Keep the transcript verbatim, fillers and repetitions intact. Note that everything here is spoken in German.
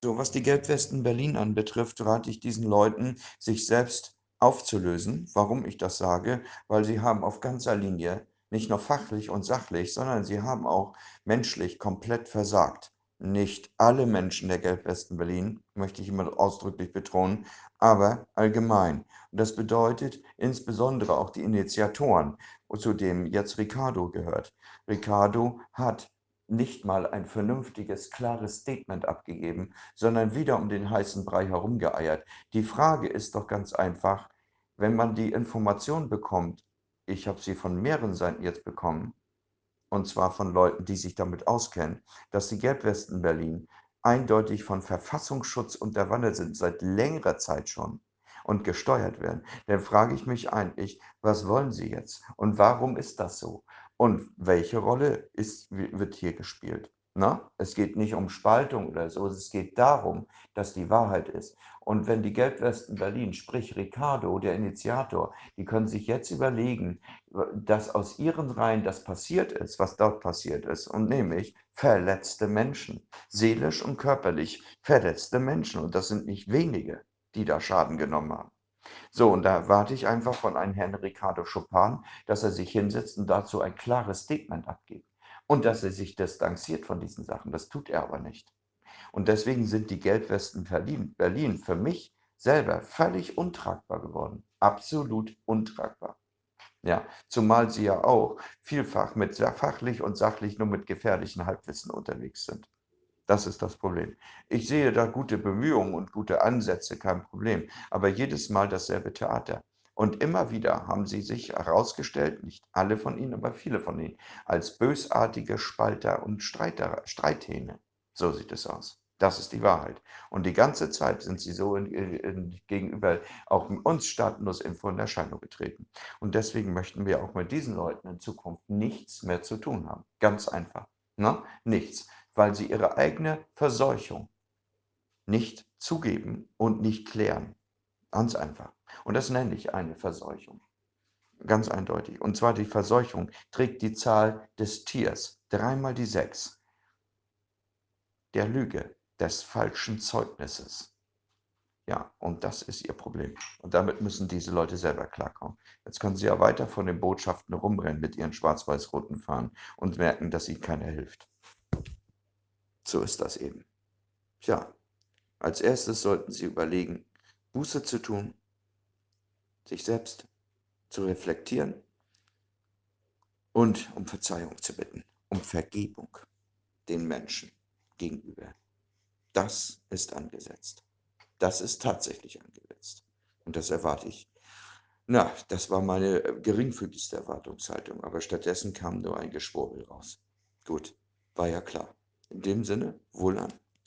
So, was die Gelbwesten Berlin anbetrifft, rate ich diesen Leuten, sich selbst aufzulösen. Warum ich das sage? Weil sie haben auf ganzer Linie, nicht nur fachlich und sachlich, sondern sie haben auch menschlich komplett versagt. Nicht alle Menschen der Gelbwesten Berlin, möchte ich immer ausdrücklich betonen, aber allgemein. Und das bedeutet insbesondere auch die Initiatoren, zu dem jetzt Ricardo gehört. Ricardo hat nicht mal ein vernünftiges, klares Statement abgegeben, sondern wieder um den heißen Brei herumgeeiert. Die Frage ist doch ganz einfach, wenn man die Information bekommt, ich habe sie von mehreren Seiten jetzt bekommen, und zwar von Leuten, die sich damit auskennen, dass die Gelbwesten Berlin eindeutig von Verfassungsschutz unterwandert sind, seit längerer Zeit schon und gesteuert werden, dann frage ich mich eigentlich, was wollen sie jetzt und warum ist das so? Und welche Rolle ist, wird hier gespielt? Na? Es geht nicht um Spaltung oder so, es geht darum, dass die Wahrheit ist. Und wenn die Gelbwesten Berlin, sprich Ricardo, der Initiator, die können sich jetzt überlegen, dass aus ihren Reihen das passiert ist, was dort passiert ist, und nämlich verletzte Menschen, seelisch und körperlich verletzte Menschen. Und das sind nicht wenige, die da Schaden genommen haben. So, und da erwarte ich einfach von einem Herrn Ricardo Chopin, dass er sich hinsetzt und dazu ein klares Statement abgibt. Und dass er sich distanziert von diesen Sachen. Das tut er aber nicht. Und deswegen sind die Gelbwesten Berlin, Berlin für mich selber völlig untragbar geworden. Absolut untragbar. Ja, zumal sie ja auch vielfach mit sehr fachlich und sachlich nur mit gefährlichen Halbwissen unterwegs sind. Das ist das Problem. Ich sehe da gute Bemühungen und gute Ansätze, kein Problem, aber jedes Mal dasselbe Theater. Und immer wieder haben sie sich herausgestellt, nicht alle von ihnen, aber viele von ihnen, als bösartige Spalter und Streiter, Streithähne. So sieht es aus. Das ist die Wahrheit. Und die ganze Zeit sind sie so in, in, gegenüber auch uns staatenlos in in Erscheinung getreten. Und deswegen möchten wir auch mit diesen Leuten in Zukunft nichts mehr zu tun haben. Ganz einfach. Ne? Nichts, weil sie ihre eigene Verseuchung nicht zugeben und nicht klären. Ganz einfach. Und das nenne ich eine Verseuchung. Ganz eindeutig. Und zwar die Verseuchung trägt die Zahl des Tiers, dreimal die sechs, der Lüge, des falschen Zeugnisses. Ja, und das ist ihr Problem. Und damit müssen diese Leute selber klarkommen. Jetzt können sie ja weiter von den Botschaften rumrennen mit ihren schwarz-weiß-roten Fahnen und merken, dass ihnen keiner hilft. So ist das eben. Tja, als erstes sollten sie überlegen, Buße zu tun, sich selbst zu reflektieren und um Verzeihung zu bitten, um Vergebung den Menschen gegenüber. Das ist angesetzt. Das ist tatsächlich angesetzt. Und das erwarte ich. Na, das war meine äh, geringfügigste Erwartungshaltung, aber stattdessen kam nur ein Geschwurbel raus. Gut, war ja klar. In dem Sinne, wohlan.